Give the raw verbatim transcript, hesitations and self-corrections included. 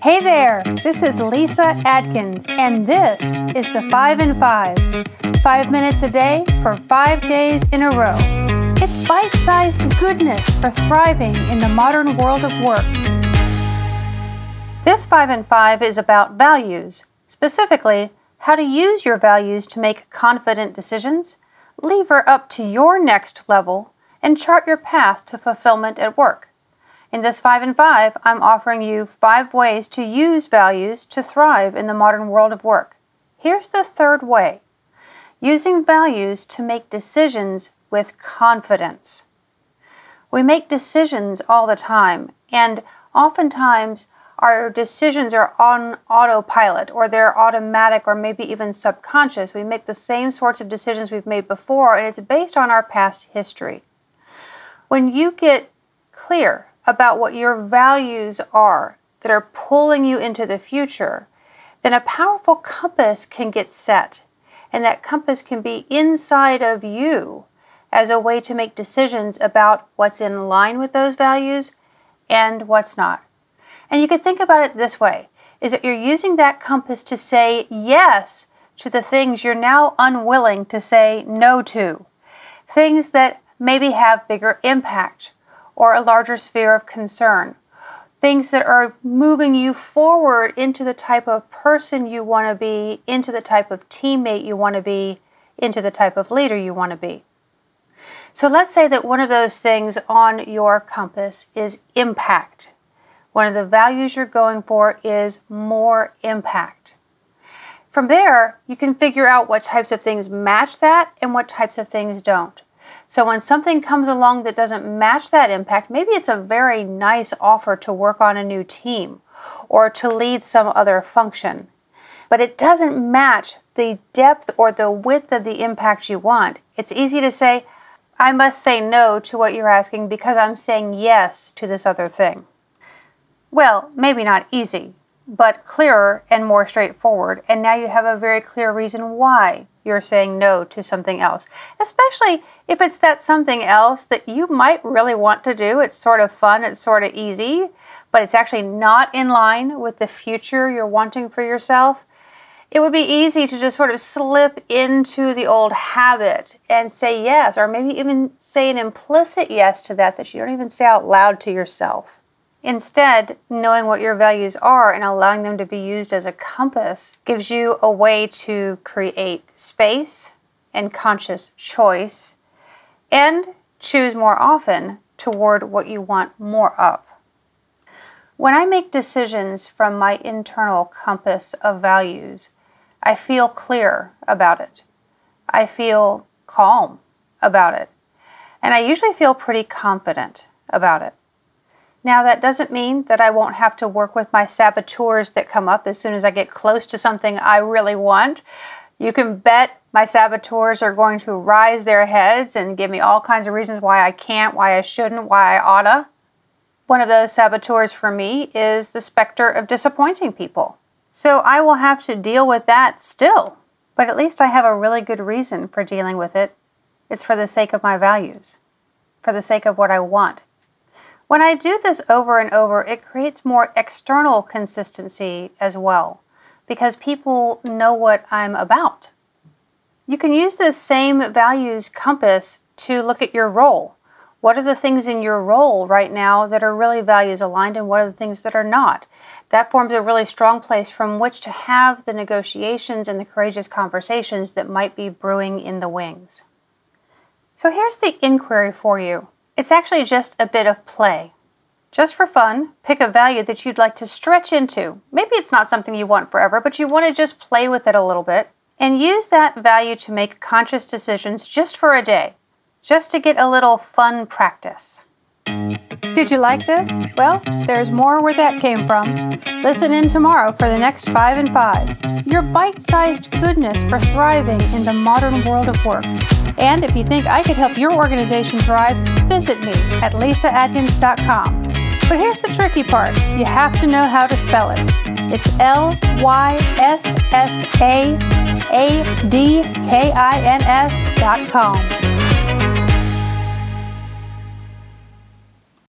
Hey there, this is Lisa Adkins, and this is the Five and Five. Five minutes a day for five days in a row. It's bite-sized goodness for thriving in the modern world of work. This Five and Five is about values, specifically how to use your values to make confident decisions, lever up to your next level, and chart your path to fulfillment at work. In this Five and Five, I'm offering you five ways to use values to thrive in the modern world of work. Here's the third way: using values to make decisions with confidence. We make decisions all the time, and oftentimes our decisions are on autopilot, or they're automatic, or maybe even subconscious. We make the same sorts of decisions we've made before, and it's based on our past history. When you get clear about what your values are that are pulling you into the future, then a powerful compass can get set, and that compass can be inside of you as a way to make decisions about what's in line with those values and what's not. And you can think about it this way, is that you're using that compass to say yes to the things you're now unwilling to say no to, things that maybe have bigger impact or a larger sphere of concern, things that are moving you forward into the type of person you want to be, into the type of teammate you want to be, into the type of leader you want to be. So let's say that one of those things on your compass is impact. One of the values you're going for is more impact. From there, you can figure out what types of things match that and what types of things don't. So when something comes along that doesn't match that impact, maybe it's a very nice offer to work on a new team or to lead some other function, but it doesn't match the depth or the width of the impact you want. It's easy to say, I must say no to what you're asking because I'm saying yes to this other thing. Well, maybe not easy, but clearer and more straightforward, and now you have a very clear reason why you're saying no to something else, especially if it's that something else that you might really want to do. It's sort of fun, it's sort of easy, but it's actually not in line with the future you're wanting for yourself. It would be easy to just sort of slip into the old habit and say yes, or maybe even say an implicit yes to that that you don't even say out loud to yourself. Instead, knowing what your values are and allowing them to be used as a compass gives you a way to create space and conscious choice and choose more often toward what you want more of. When I make decisions from my internal compass of values, I feel clear about it. I feel calm about it. And I usually feel pretty confident about it. Now, that doesn't mean that I won't have to work with my saboteurs that come up as soon as I get close to something I really want. You can bet my saboteurs are going to rise their heads and give me all kinds of reasons why I can't, why I shouldn't, why I oughta. One of those saboteurs for me is the specter of disappointing people. So I will have to deal with that still. But at least I have a really good reason for dealing with it. It's for the sake of my values, for the sake of what I want. When I do this over and over, it creates more external consistency as well, because people know what I'm about. You can use this same values compass to look at your role. What are the things in your role right now that are really values aligned, and what are the things that are not? That forms a really strong place from which to have the negotiations and the courageous conversations that might be brewing in the wings. So here's the inquiry for you. It's actually just a bit of play. Just for fun, pick a value that you'd like to stretch into. Maybe it's not something you want forever, but you want to just play with it a little bit. And use that value to make conscious decisions just for a day, just to get a little fun practice. Did you like this? Well, there's more where that came from. Listen in tomorrow for the next Five and Five, your bite-sized goodness for thriving in the modern world of work. And if you think I could help your organization thrive, visit me at lisa adkins dot com. But here's the tricky part. You have to know how to spell it. It's L Y S S A A D K I N S dot com.